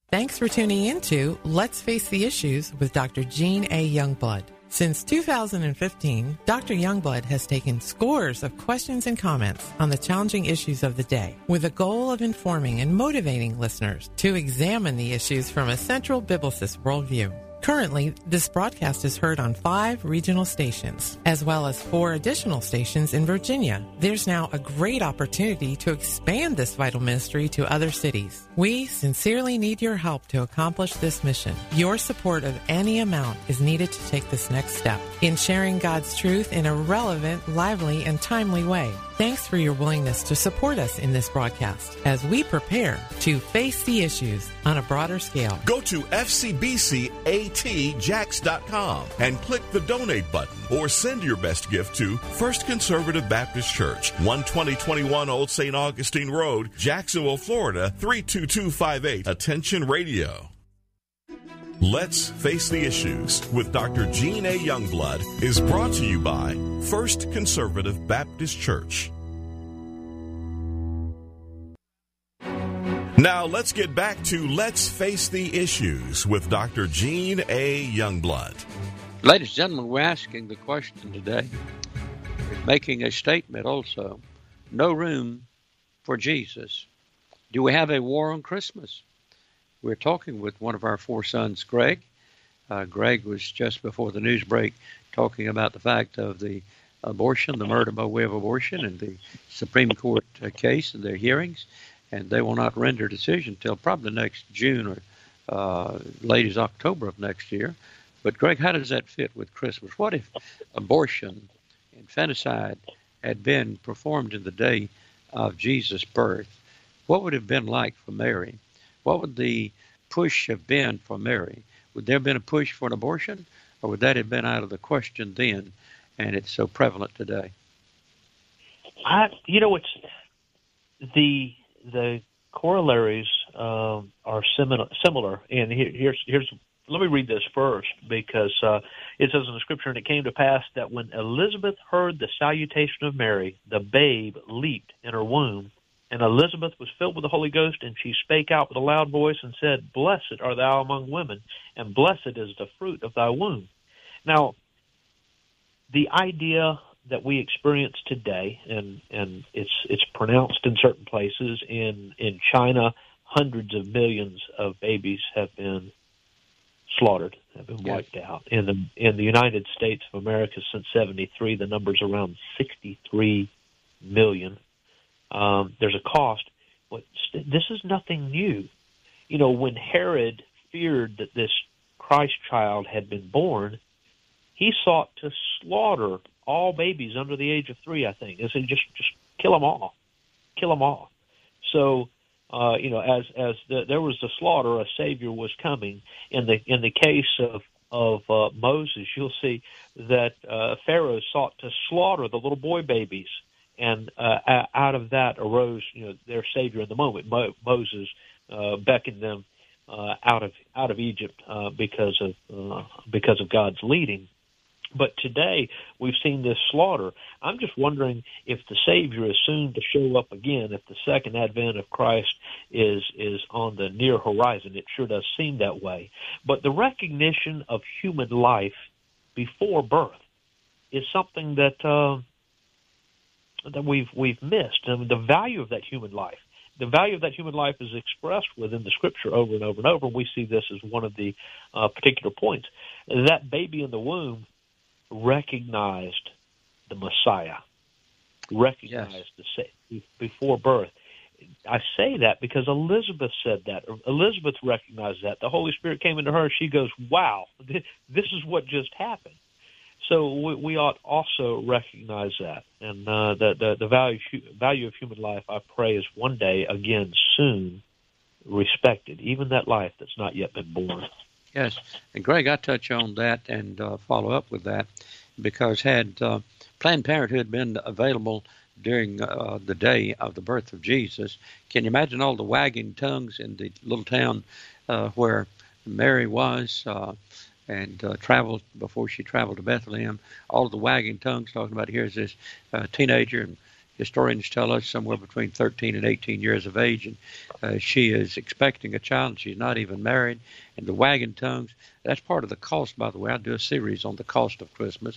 Thanks for tuning in to Let's Face the Issues with Dr. Jean A. Youngblood. Since 2015, Dr. Youngblood has taken scores of questions and comments on the challenging issues of the day with the goal of informing and motivating listeners to examine the issues from a central biblicist worldview. Currently, this broadcast is heard on 5 regional stations, as well as 4 additional stations in Virginia. There's now a great opportunity to expand this vital ministry to other cities. We sincerely need your help to accomplish this mission. Your support of any amount is needed to take this next step in sharing God's truth in a relevant, lively, and timely way. Thanks for your willingness to support us in this broadcast as we prepare to face the issues on a broader scale. Go to fcbcatjax.com and click the donate button or send your best gift to First Conservative Baptist Church, 12021 Old St. Augustine Road, Jacksonville, Florida, 32258. Attention Radio. Let's Face the Issues with Dr. Jean A. Youngblood is brought to you by First Conservative Baptist Church. Now let's get back to Let's Face the Issues with Dr. Jean A. Youngblood. Ladies and gentlemen, we're asking the question today, making a statement also, no room for Jesus. Do we have a war on Christmas? We're talking with one of our 4 sons, Greg. Greg was just before the news break talking about the fact of the abortion, the murder by way of abortion, and the Supreme Court case and their hearings. And they will not render a decision until probably next June or late as October of next year. But, Greg, how does that fit with Christmas? What if abortion, infanticide, had been performed in the day of Jesus' birth? What would it have been like for Mary? What would the push have been for Mary? Would there have been a push for an abortion, or would that have been out of the question then, and it's so prevalent today? It's the corollaries are similar, and here's. Let me read this first, because it says in the Scripture, and it came to pass that when Elizabeth heard the salutation of Mary, the babe leaped in her womb. And Elizabeth was filled with the Holy Ghost, and she spake out with a loud voice and said, Blessed art thou among women, and blessed is the fruit of thy womb. Now, the idea that we experience today, and it's pronounced in certain places, in China, hundreds of millions of babies have been slaughtered, have been wiped out. In the United States of America since 1973, the number's around 63 million. There's a cost, but this is nothing new. When Herod feared that this Christ child had been born, he sought to slaughter all babies under the age of 3, I think. He said, just kill them all. So, there was the slaughter, a Savior was coming. In the case of Moses, you'll see that Pharaoh sought to slaughter the little boy babies. And out of that arose, their Savior in the moment. Moses beckoned them out of Egypt because of God's leading. But today we've seen this slaughter. I'm just wondering if the Savior is soon to show up again. If the second advent of Christ is on the near horizon, it sure does seem that way. But the recognition of human life before birth is something that we've missed. And the value of that human life. The value of that human life is expressed within the Scripture over and over and over, and we see this as one of the particular points. That baby in the womb recognized the Messiah, recognized before birth. I say that because Elizabeth said that. Elizabeth recognized that. The Holy Spirit came into her. She goes, wow, this is what just happened. So we ought also recognize that. And the value of human life, I pray, is one day, again, soon respected, even that life that's not yet been born. Yes. And, Greg, I touch on that and follow up with that, because had Planned Parenthood been available during the day of the birth of Jesus, can you imagine all the wagging tongues in the little town where Mary was and traveled before she traveled to Bethlehem, all of the wagging tongues talking about here's this teenager, and Historians tell us somewhere between 13 and 18 years of age, and she is expecting a child, and she's not even married. And the wagging tongues, that's part of the cost, by the way. I'll do a series on the cost of Christmas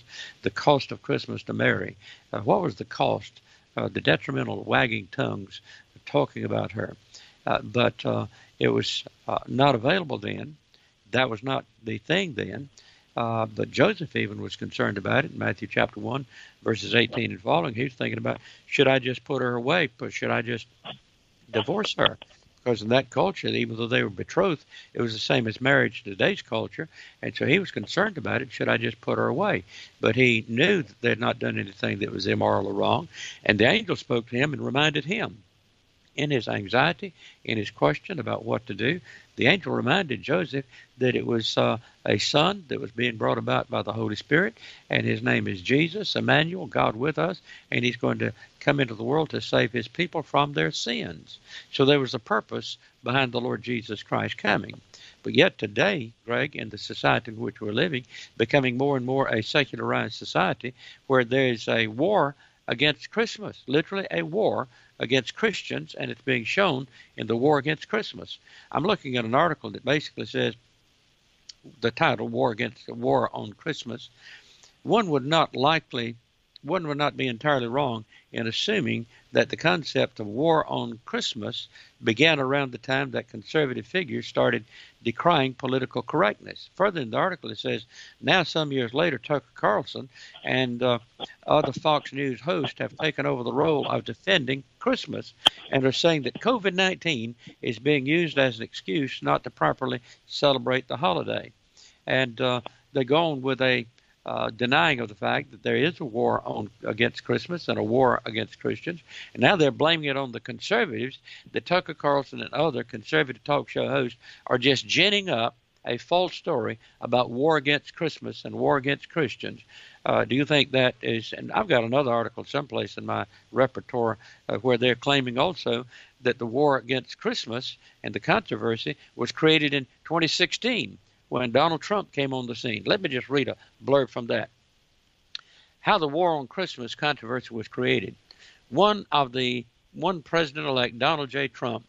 to Mary. What was the cost? The detrimental wagging tongues talking about her. But it was not available then. That was not the thing then. But Joseph even was concerned about it in Matthew chapter 1, verses 18 and following. He was thinking about, should I just put her away? Should I just divorce her? Because in that culture, even though they were betrothed, it was the same as marriage in today's culture. And so he was concerned about it. Should I just put her away? But he knew that they had not done anything that was immoral or wrong. And the angel spoke to him and reminded him, in his anxiety, in his question about what to do, the angel reminded Joseph that it was a son that was being brought about by the Holy Spirit, and his name is Jesus, Emmanuel, God with us, and he's going to come into the world to save his people from their sins. So there was a purpose behind the Lord Jesus Christ coming. But yet today, Greg, in the society in which we're living, becoming more and more a secularized society where there is a war against Christmas, literally a war against Christians, and it's being shown in the war against Christmas. I'm looking at an article that basically says, the title, War on Christmas. One would not be entirely wrong in assuming that the concept of war on Christmas began around the time that conservative figures started decrying political correctness. Further in the article, it says, now some years later, Tucker Carlson and other Fox News hosts have taken over the role of defending Christmas and are saying that COVID-19 is being used as an excuse not to properly celebrate the holiday. And they go on with a denying of the fact that there is a war against Christmas and a war against Christians. And now they're blaming it on the conservatives, that Tucker Carlson and other conservative talk show hosts are just ginning up a false story about war against Christmas and war against Christians. Do you think that is, and I've got another article someplace in my repertoire where they're claiming also that the war against Christmas and the controversy was created in 2016 when Donald Trump came on the scene. Let me just read a blurb from that. How the war on Christmas controversy was created. One President-elect, Donald J. Trump,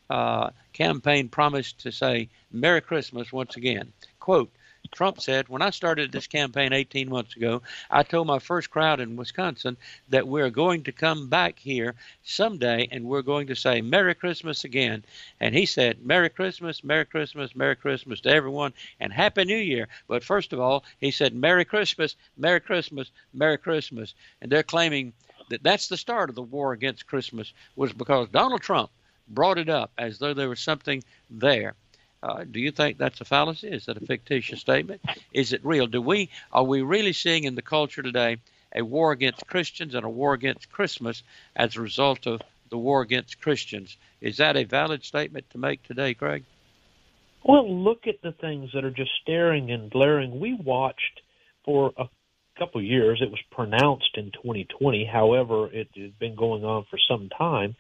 campaign promised to say Merry Christmas once again. Quote, Trump said, when I started this campaign 18 months ago, I told my first crowd in Wisconsin that we're going to come back here someday and we're going to say Merry Christmas again. And he said, Merry Christmas, Merry Christmas, Merry Christmas to everyone and Happy New Year. But first of all, he said, Merry Christmas, Merry Christmas, Merry Christmas. And they're claiming that that's the start of the war against Christmas, was because Donald Trump brought it up as though there was something there. Do you think that's a fallacy? Is that a fictitious statement? Is it real? Are we really seeing in the culture today a war against Christians and a war against Christmas as a result of the war against Christians? Is that a valid statement to make today, Craig? Well, look at the things that are just staring and glaring. We watched for a couple of years. It was pronounced in 2020. However, it has been going on for some time.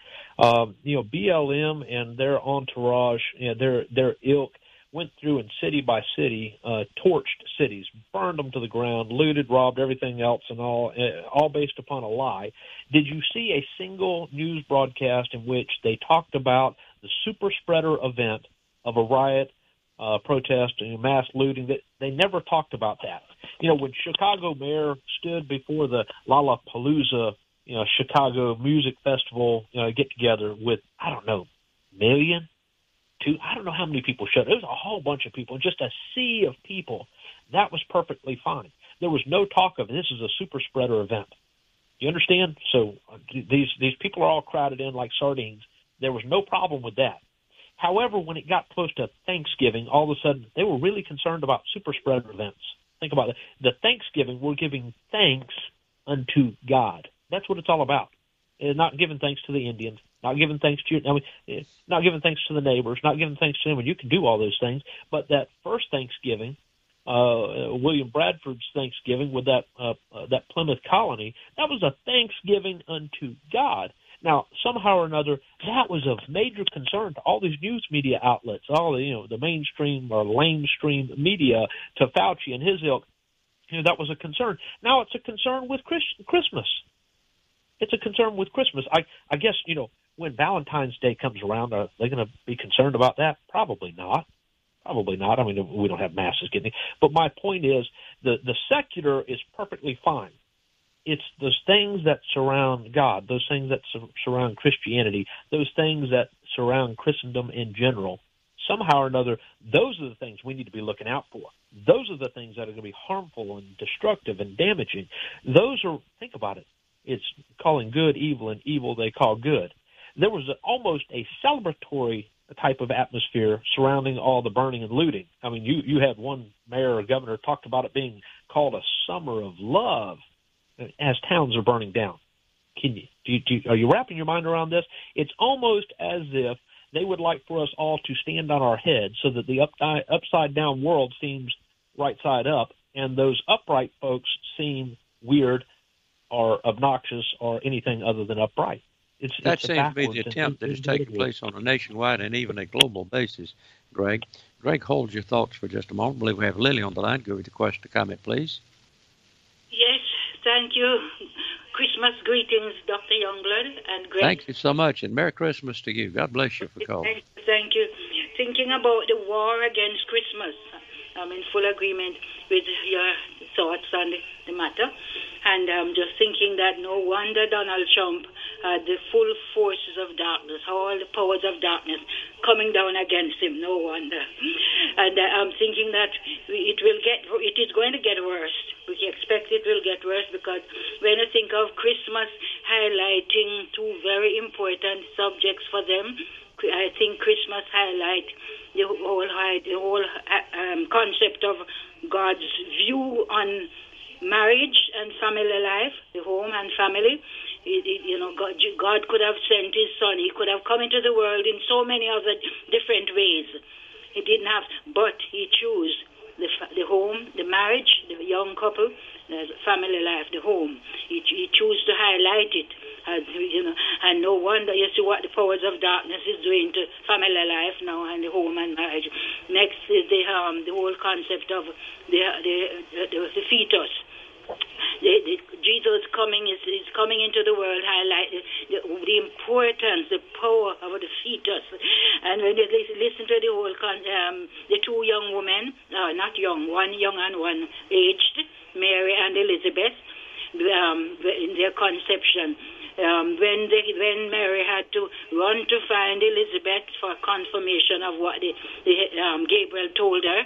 BLM and their entourage, their ilk, went through and city by city, torched cities, burned them to the ground, looted, robbed, everything else, and all based upon a lie. Did you see a single news broadcast in which they talked about the super spreader event of a riot, protest, and mass looting? That they never talked about that. When Chicago mayor stood before the Lollapalooza, Chicago Music Festival get together with, I don't know, million, two, I don't know how many people showed. It was a whole bunch of people, just a sea of people. That was perfectly fine. There was no talk of this is a super spreader event. You understand? So these people are all crowded in like sardines. There was no problem with that. However, when it got close to Thanksgiving, all of a sudden they were really concerned about super spreader events. Think about it. The Thanksgiving, we're giving thanks unto God. That's what it's all about. And not giving thanks to the Indians, not giving thanks to not giving thanks to the neighbors, not giving thanks to anyone. You can do all those things, but that first Thanksgiving, William Bradford's Thanksgiving with that Plymouth colony, that was a thanksgiving unto God. Now, somehow or another, that was of major concern to all these news media outlets, all the mainstream or lamestream media, to Fauci and his ilk. That was a concern. Now it's a concern with Christmas. It's a concern with Christmas. I guess, when Valentine's Day comes around, are they going to be concerned about that? Probably not. Probably not. I mean, we don't have masses getting it. But my point is the secular is perfectly fine. It's those things that surround God, those things that surround Christianity, those things that surround Christendom in general. Somehow or another, those are the things we need to be looking out for. Those are the things that are going to be harmful and destructive and damaging. Those are, think about it, it's calling good evil and evil they call good. There was almost a celebratory type of atmosphere surrounding all the burning and looting. I mean, you had one mayor or governor talked about it being called a summer of love as towns are burning down. Are you wrapping your mind around this? It's almost as if they would like for us all to stand on our heads so that the upside down world seems right side up, and those upright folks seem weird or obnoxious or anything other than upright. That seems to be the attempt that is taking place on a nationwide and even a global basis, Greg. Greg, hold your thoughts for just a moment. I believe we have Lily on the line. Go with the question or comment, please. Yes, thank you. Christmas greetings, Dr. Youngblood and Greg. Thank you so much, and Merry Christmas to you. God bless you for calling. Thank you. Thinking about the war against Christmas, I'm in full agreement with your thoughts on the matter. And I'm just thinking that no wonder Donald Trump had the full forces of darkness, all the powers of darkness coming down against him. No wonder. And I'm thinking that it is going to get worse. We expect it will get worse because when I think of Christmas highlighting two very important subjects for them, I think Christmas highlight the whole concept of God's view on marriage and family life, the home and family. God could have sent his son. He could have come into the world in so many other different ways. He didn't have, but he chose the home, the marriage, the young couple, the family life, the home. He chose to highlight it. And no wonder you see what the powers of darkness is doing to family life now and the home and marriage. Next is the whole concept of the fetus. Jesus is coming into the world, highlight the importance, the power of the fetus. And when you listen to the whole the two young women, not young, one young and one aged, Mary and Elizabeth, in their conception. When Mary had to run to find Elizabeth for confirmation of what Gabriel told her,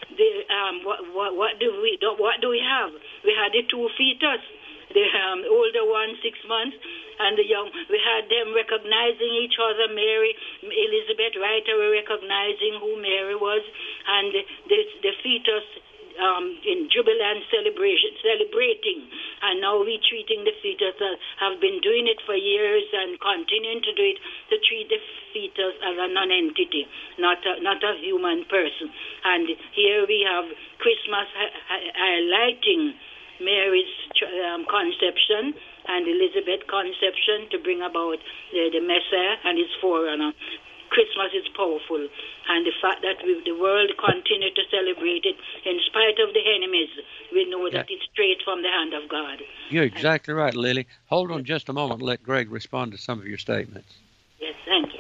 what do we have? We had the two fetus, the older one 6 months, and the young. We had them recognizing each other. Mary, Elizabeth, right away recognizing who Mary was, and the fetus. In jubilant celebrating, and now we treating the fetus have been doing it for years and continuing to do it, to treat the fetus as a non-entity, not a human person. And here we have Christmas highlighting Mary's conception and Elizabeth's conception to bring about the Messiah and his forerunner. Christmas is powerful, and the fact that the world continue to celebrate it in spite of the enemies, we know that it's straight from the hand of God. You're exactly right, Lily. Hold on just a moment and let Greg respond to some of your statements. Yes, thank you.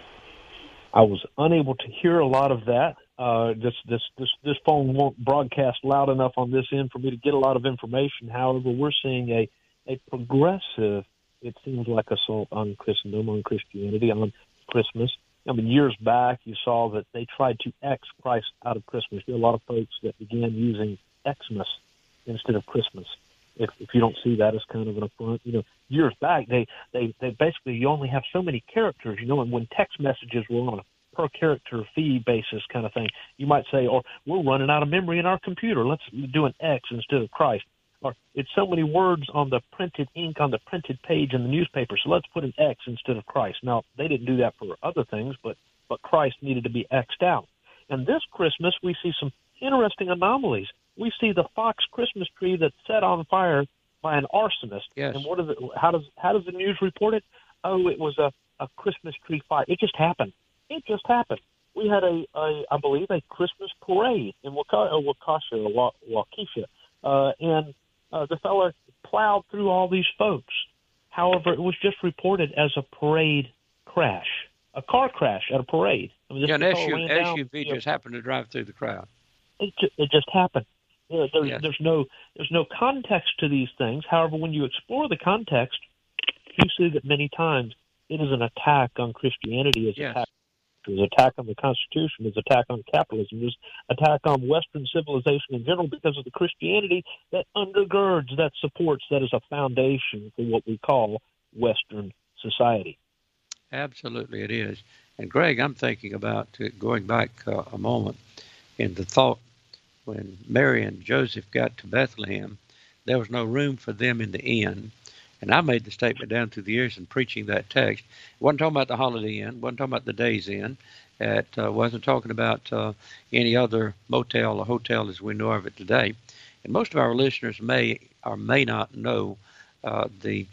I was unable to hear a lot of that. This phone won't broadcast loud enough on this end for me to get a lot of information. However, we're seeing a progressive, it seems like, assault on Christendom, on Christianity, on Christmas. I mean, years back, you saw that they tried to X Christ out of Christmas. There are a lot of folks that began using Xmas instead of Christmas. If you don't see that as kind of an affront, years back, they basically, you only have so many characters, and when text messages were on a per character fee basis kind of thing, you might say, or we're running out of memory in our computer. Let's do an X instead of Christ. Or it's so many words on the printed ink on the printed page in the newspaper, so let's put an X instead of Christ. Now, they didn't do that for other things, but Christ needed to be X'd out. And this Christmas, we see some interesting anomalies. We see the Fox Christmas tree that's set on fire by an arsonist. Yes. And how does the news report it? Oh, it was a Christmas tree fire. It just happened. We had I believe, a Christmas parade in Waukesha, and the fella plowed through all these folks However, it was just reported as a parade crash, a car crash at a parade. I mean, an SUV just happened to drive through the crowd. It just happened. There's no context to these things. However, when you explore the context, you see that many times it is an attack on Christianity, it's an attack on the Constitution, it's an attack on capitalism, it's an attack on Western civilization in general because of the Christianity that undergirds, that supports, that is a foundation for what we call Western society. Absolutely, it is. And Greg, I'm thinking about going back a moment in the thought when Mary and Joseph got to Bethlehem, there was no room for them in the inn. And I made the statement down through the years in preaching that text. It wasn't talking about the Holiday Inn, wasn't talking about the Days Inn. It wasn't talking about any other motel or hotel as we know of it today. And most of our listeners may or may not know the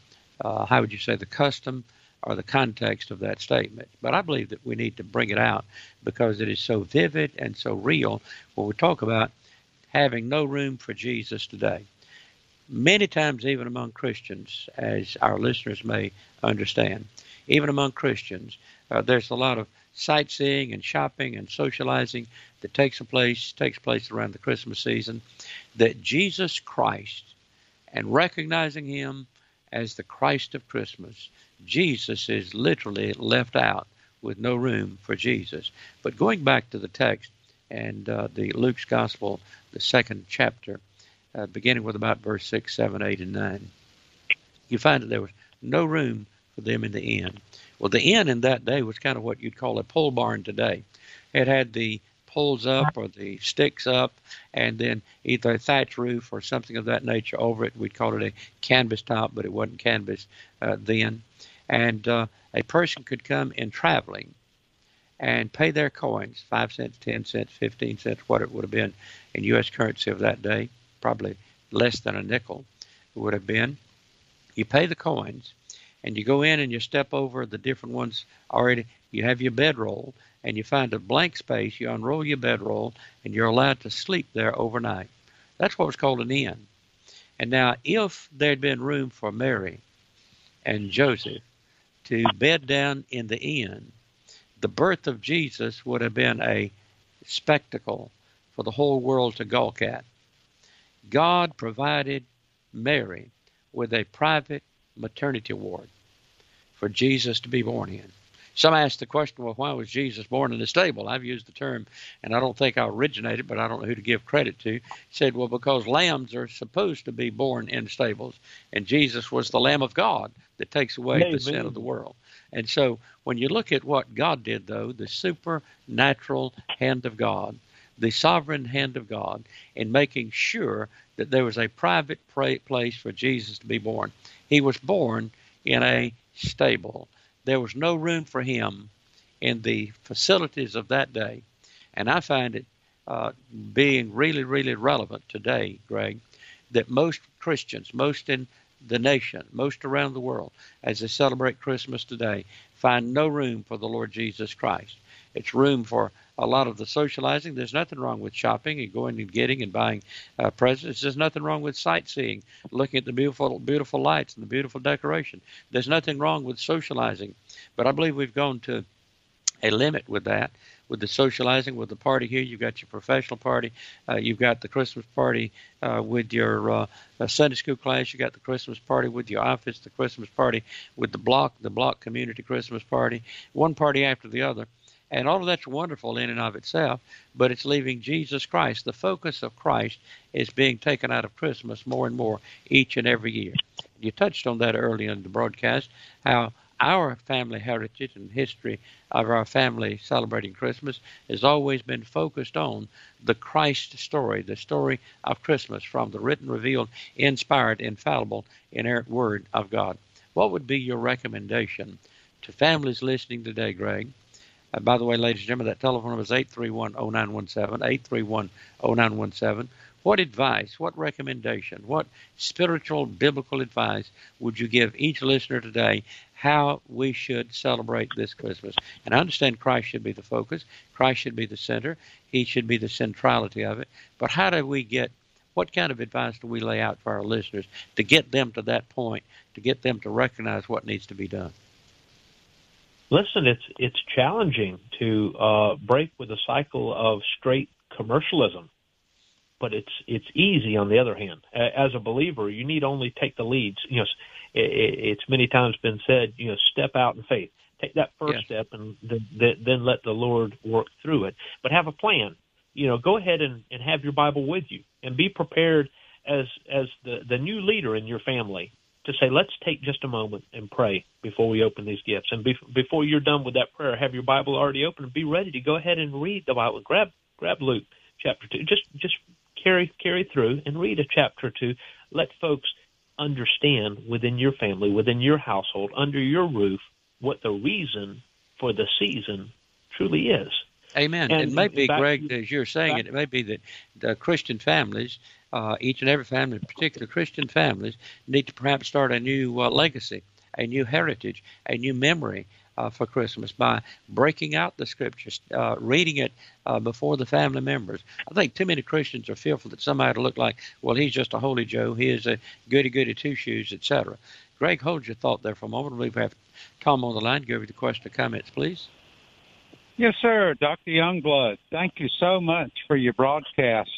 custom or the context of that statement. But I believe that we need to bring it out because it is so vivid and so real when we talk about having no room for Jesus today. Many times, even among Christians, as our listeners may understand, even among Christians, there's a lot of sightseeing and shopping and socializing that takes place around the Christmas season, that Jesus Christ, and recognizing him as the Christ of Christmas, Jesus is literally left out with no room for Jesus. But going back to the text and the Luke's Gospel, the 2nd chapter, beginning with about verse 6, 7, 8, and 9, you find that there was no room for them in the inn. Well, the inn in that day was kind of what you'd call a pole barn today. It had the poles up or the sticks up, and then either a thatch roof or something of that nature over it. We'd call it a canvas top, but it wasn't canvas then. And a person could come in traveling and pay their coins, 5 cents, 10 cents, 15 cents, what it would have been in U.S. currency of that day, probably less than a nickel it would have been. You pay the coins, and you go in and you step over the different ones already. You have your bedroll, and you find a blank space. You unroll your bedroll, and you're allowed to sleep there overnight. That's what was called an inn. And now, if there had been room for Mary and Joseph to bed down in the inn, the birth of Jesus would have been a spectacle for the whole world to gawk at. God provided Mary with a private maternity ward for Jesus to be born in. Some ask the question, well, why was Jesus born in a stable? I've used the term, and I don't think I originated, but I don't know who to give credit to. Said, well, because lambs are supposed to be born in stables, and Jesus was the Lamb of God that takes away the sin of the world. And so when you look at what God did, though, the supernatural hand of God, the sovereign hand of God, in making sure that there was a private place for Jesus to be born. He was born in a stable. There was no room for him in the facilities of that day. And I find it being really, really relevant today, Greg, that most Christians, most in the nation, most around the world, as they celebrate Christmas today, find no room for the Lord Jesus Christ. It's room for a lot of the socializing. There's nothing wrong with shopping and going and getting and buying presents. There's nothing wrong with sightseeing, looking at the beautiful, beautiful lights and the beautiful decoration. There's nothing wrong with socializing. But I believe we've gone to a limit with that, with the socializing, with the party here. You've got your professional party. You've got the Christmas party with your Sunday school class. You've got the Christmas party with your office, the Christmas party with the block community Christmas party, one party after the other. And all of that's wonderful in and of itself, but it's leaving Jesus Christ. The focus of Christ is being taken out of Christmas more and more each and every year. You touched on that early in the broadcast, how our family heritage and history of our family celebrating Christmas has always been focused on the Christ story, the story of Christmas from the written, revealed, inspired, infallible, inerrant Word of God. What would be your recommendation to families listening today, Greg? By the way, ladies and gentlemen, that telephone number is 831-0917, 831-0917. What advice, what recommendation, what spiritual, biblical advice would you give each listener today how we should celebrate this Christmas? And I understand Christ should be the focus. Christ should be the center. He should be the centrality of it. But how do we get What kind of advice do we lay out for our listeners to get them to that point, to get them to recognize what needs to be done? Listen, it's challenging to break with a cycle of straight commercialism, but it's easy on the other hand. As a believer, you need only take the leads. It's many times been said, step out in faith. Take that first step and then let the Lord work through it. But have a plan. Go ahead and have your Bible with you and be prepared as the new leader in your family to say, let's take just a moment and pray before we open these gifts. And before you're done with that prayer, have your Bible already open and be ready to go ahead and read the Bible. Grab Luke chapter 2. Just carry through and read a chapter or two. Let folks understand within your family, within your household, under your roof, what the reason for the season truly is. Amen. And it may be, Greg, as you're saying it may be that the Christian families, each and every family, in particular Christian families, need to perhaps start a new legacy, a new heritage, a new memory for Christmas by breaking out the Scriptures, reading it before the family members. I think too many Christians are fearful that somebody will look like, well, he's just a holy Joe, he is a goody-goody two-shoes, etc. Greg, hold your thought there for a moment. We have Tom on the line. Give you the question or comments, please. Yes, sir. Dr. Youngblood, thank you so much for your broadcast.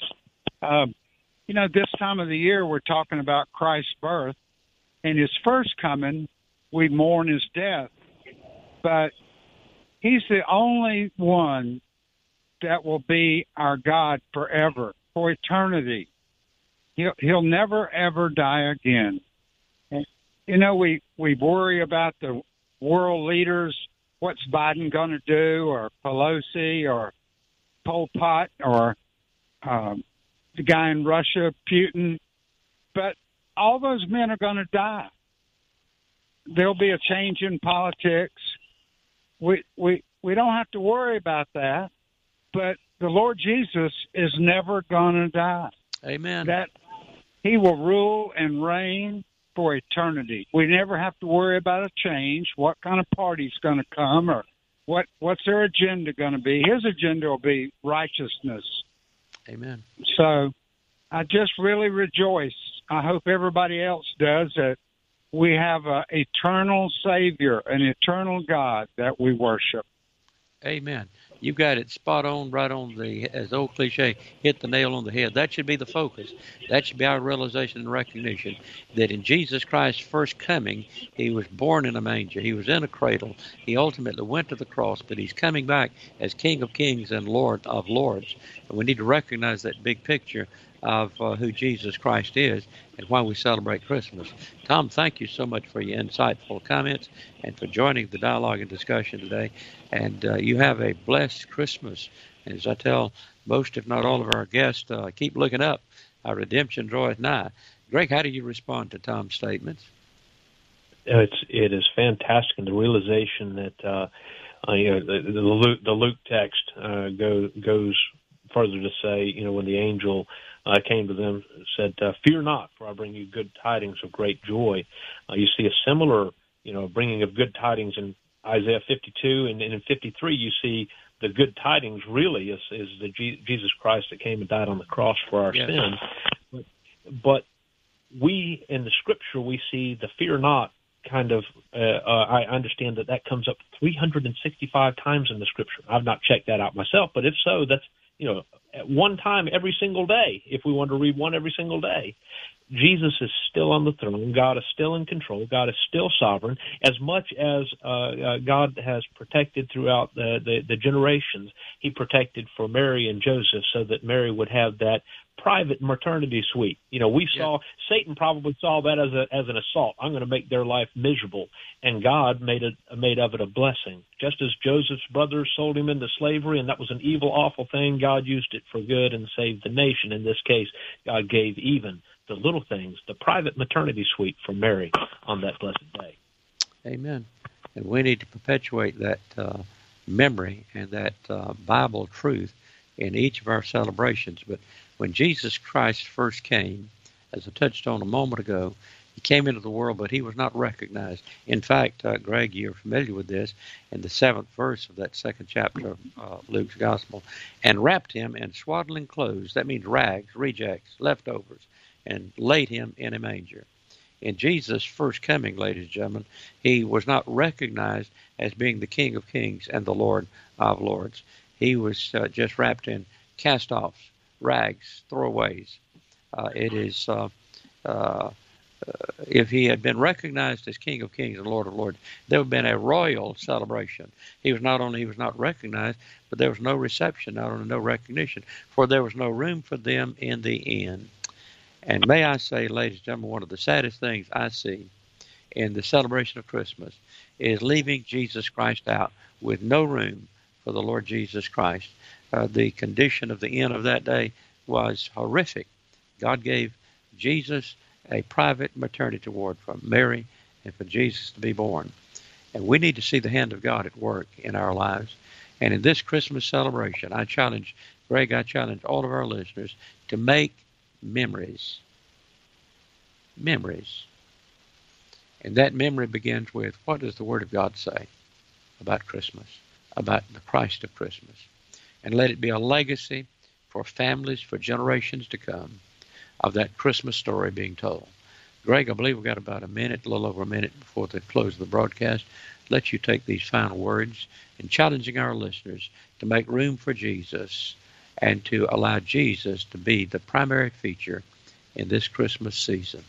This time of the year, we're talking about Christ's birth. And his first coming, we mourn his death. But he's the only one that will be our God forever, for eternity. He'll never, ever die again. And, we worry about the world leaders. What's Biden going to do, or Pelosi, or Pol Pot, or the guy in Russia, Putin? But all those men are going to die. There'll be a change in politics. We don't have to worry about that. But the Lord Jesus is never going to die. Amen. That he will rule and reign for eternity. We never have to worry about a change, what kind of party's going to come, or what's their agenda going to be. His agenda will be righteousness. Amen. So I just really rejoice. I hope everybody else does, that we have an eternal Savior, an eternal God that we worship. Amen. You got it spot on, right on as the old cliche, hit the nail on the head. That should be the focus. That should be our realization and recognition that in Jesus Christ's first coming, he was born in a manger. He was in a cradle. He ultimately went to the cross, but he's coming back as King of Kings and Lord of Lords. And we need to recognize that big picture of who Jesus Christ is and why we celebrate Christmas. Tom, thank you so much for your insightful comments and for joining the dialogue and discussion today. And you have a blessed Christmas. And as I tell most, if not all of our guests, keep looking up. Our redemption draweth nigh. Greg, how do you respond to Tom's statements? It is fantastic, and the realization that the Luke text goes further to say, when the angel came to them, said, "Fear not, for I bring you good tidings of great joy." You see a similar, bringing of good tidings in Isaiah 52, and in 53 you see the good tidings really is the Jesus Christ that came and died on the cross for our sins. But we, in the Scripture, we see the fear not kind of, I understand that comes up 365 times in the Scripture. I've not checked that out myself, but if so, that's, at one time every single day, if we want to read one every single day. Jesus is still on the throne. God is still in control. God is still sovereign. As much as God has protected throughout the generations, he protected for Mary and Joseph so that Mary would have that private maternity suite. We saw, Satan probably saw that as an assault. I'm going to make their life miserable. And God made of it a blessing. Just as Joseph's brothers sold him into slavery, and that was an evil, awful thing, God used it for good and saved the nation. In this case, God gave even the little things, the private maternity suite for Mary on that blessed day. Amen. And we need to perpetuate that memory and that Bible truth in each of our celebrations. But when Jesus Christ first came, as I touched on a moment ago, He came into the world, but he was not recognized. In fact, Greg, you're familiar with this, in the 7th verse of that 2nd chapter of Luke's Gospel, and wrapped him in swaddling clothes, that means rags, rejects, leftovers, and laid him in a manger. In Jesus' first coming, ladies and gentlemen, he was not recognized as being the King of Kings and the Lord of Lords. He was just wrapped in cast-offs, rags, throwaways. If he had been recognized as King of Kings and Lord of Lords, there would have been a royal celebration. He was not recognized, but there was no reception, not only no recognition, for there was no room for them in the inn. And may I say, ladies and gentlemen, one of the saddest things I see in the celebration of Christmas is leaving Jesus Christ out with no room for the Lord Jesus Christ. The condition of the inn of that day was horrific. God gave Jesus a private maternity ward for Mary and for Jesus to be born. And we need to see the hand of God at work in our lives. And in this Christmas celebration, I challenge all of our listeners to make memories. Memories. And that memory begins with, what does the Word of God say about Christmas, about the Christ of Christmas? And let it be a legacy for families, for generations to come, of that Christmas story being told. Greg, I believe we've got about a little over a minute before the close of the broadcast. Let you take these final words in challenging our listeners to make room for Jesus and to allow Jesus to be the primary feature in this Christmas season.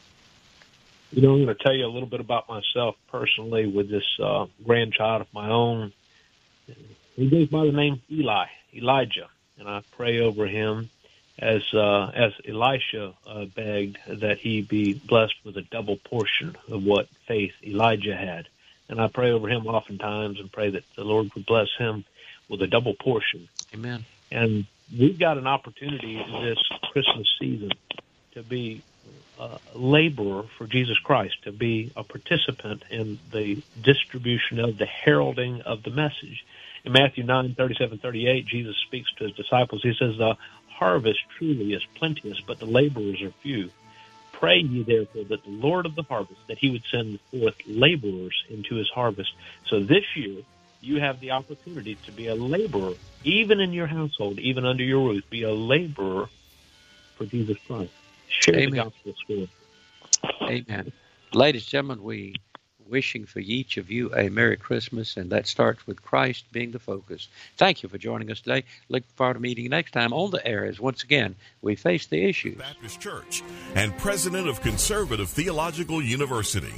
I'm going to tell you a little bit about myself personally with this grandchild of my own. He goes by the name Elijah, and I pray over him as Elisha begged that he be blessed with a double portion of what faith Elijah had. And I pray over him oftentimes and pray that the Lord would bless him with a double portion. Amen. And we've got an opportunity in this Christmas season to be a laborer for Jesus Christ, to be a participant in the distribution of the heralding of the message. In Matthew 9:37-38, Jesus speaks to his disciples. He says, "The harvest truly is plenteous, but the laborers are few. Pray ye therefore that the Lord of the harvest, that he would send forth laborers into his harvest." So this year, you have the opportunity to be a laborer, even in your household, even under your roof. Be a laborer for Jesus Christ. Share the gospel story. Amen. Ladies and gentlemen, we wishing for each of you a Merry Christmas, and that starts with Christ being the focus. Thank you for joining us today. Look forward to meeting you next time on the air as once again we face the issues. Baptist Church and president of Conservative Theological University,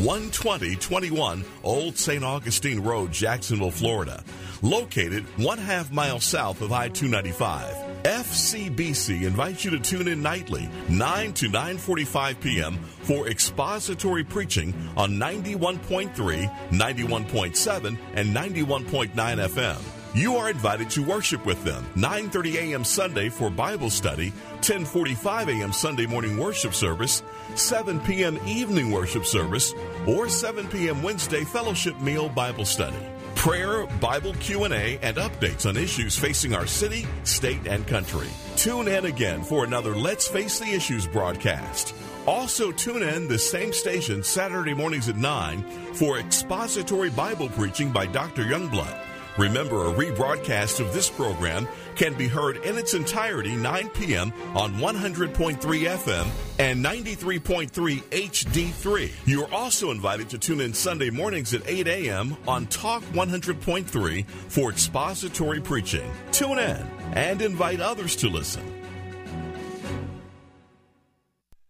12021 Old St. Augustine Road, Jacksonville, Florida. Located 1/2 mile south of I-295. FCBC invites you to tune in nightly, 9 to 9:45 p.m. for expository preaching on 91.3, 91.7, and 91.9 FM. You are invited to worship with them, 9:30 a.m. Sunday for Bible study, 10:45 a.m. Sunday morning worship service, 7 p.m. evening worship service, or 7 p.m. Wednesday fellowship meal Bible study. Prayer, Bible Q&A, and updates on issues facing our city, state, and country. Tune in again for another Let's Face the Issues broadcast. Also tune in the same station Saturday mornings at 9 for expository Bible preaching by Dr. Youngblood. Remember, a rebroadcast of this program can be heard in its entirety 9 p.m. on 100.3 FM and 93.3 HD3. You're also invited to tune in Sunday mornings at 8 a.m. on Talk 100.3 for expository preaching. Tune in and invite others to listen.